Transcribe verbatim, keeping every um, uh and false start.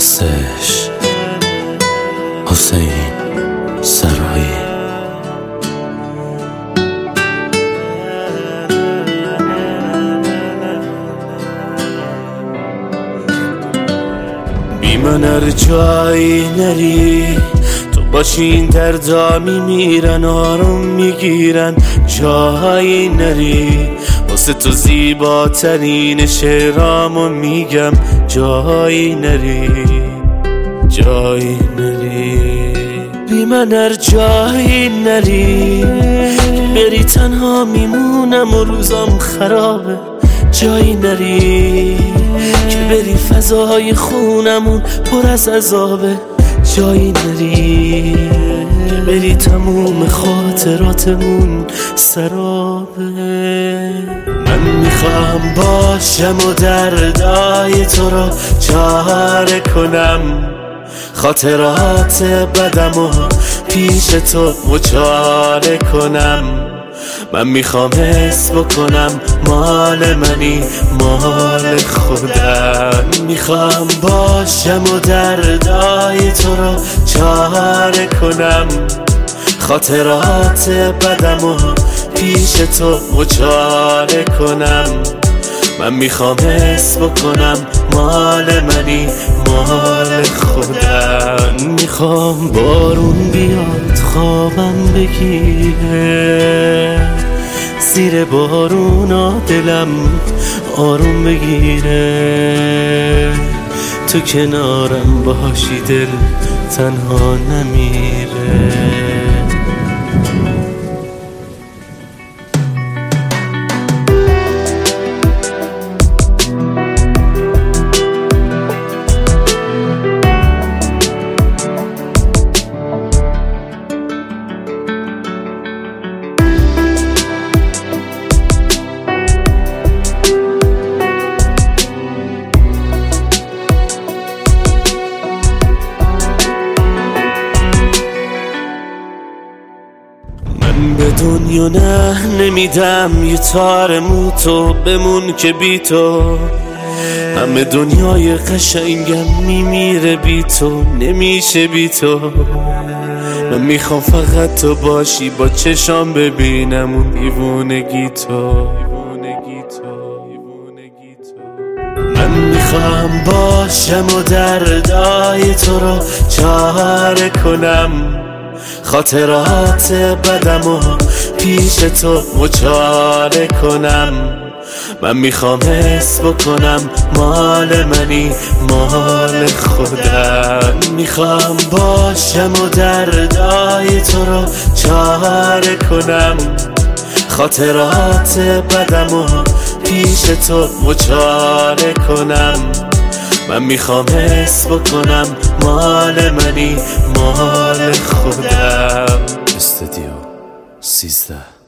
هستش حسین سرایی. بی من هر جایی نری، تو باشی این دردا میمیرن، آروم میگیرن. جایی نری، واسه تو زیباترین شعرامو میگم. جایی نری، جایی نری، بی من هر جایی نری. بری تنها میمونم و روزام خرابه. جایی نری که بری فضای خونمون پر از عذابه. جایی نری که بری تموم خاطراتمون سرابه. من میخوام باشم و دردای تو رو چاره کنم، خاطرات بدم و پیش تو مچاله کنم. من میخوام حس بکنم مال منی مال خودم. میخوام باشم و دردای تو رو چاره کنم، خاطرات بدم و پیش تو مچاله کنم. من میخوام حس بکنم مال منی مال خودم. میخوام بارون بیاد خوابم بگیره، زیر بارونا دلم آروم بگیره. تو کنارم باشی دل تنها نمیره. به دنیا نه نمیدم یه تار مو، تو بمون که بی تو همه دنیای قشنگم میمیره. بی تو نمیشه بی تو. من میخوام فقط تو باشی، با چشام ببینم اون دیوونگی تو. من میخوام باشم و دردای تو رو چاره کنم، خاطرات بدم و پیش تو مچاله کنم. من میخوام حس بکنم مال منی مال خودم. میخوام باشم و دردای تو رو چاره کنم، خاطرات بدم و پیش تو مچاله کنم. من میخوام حس بکنم مال منی مال خودم. استودیو سیزده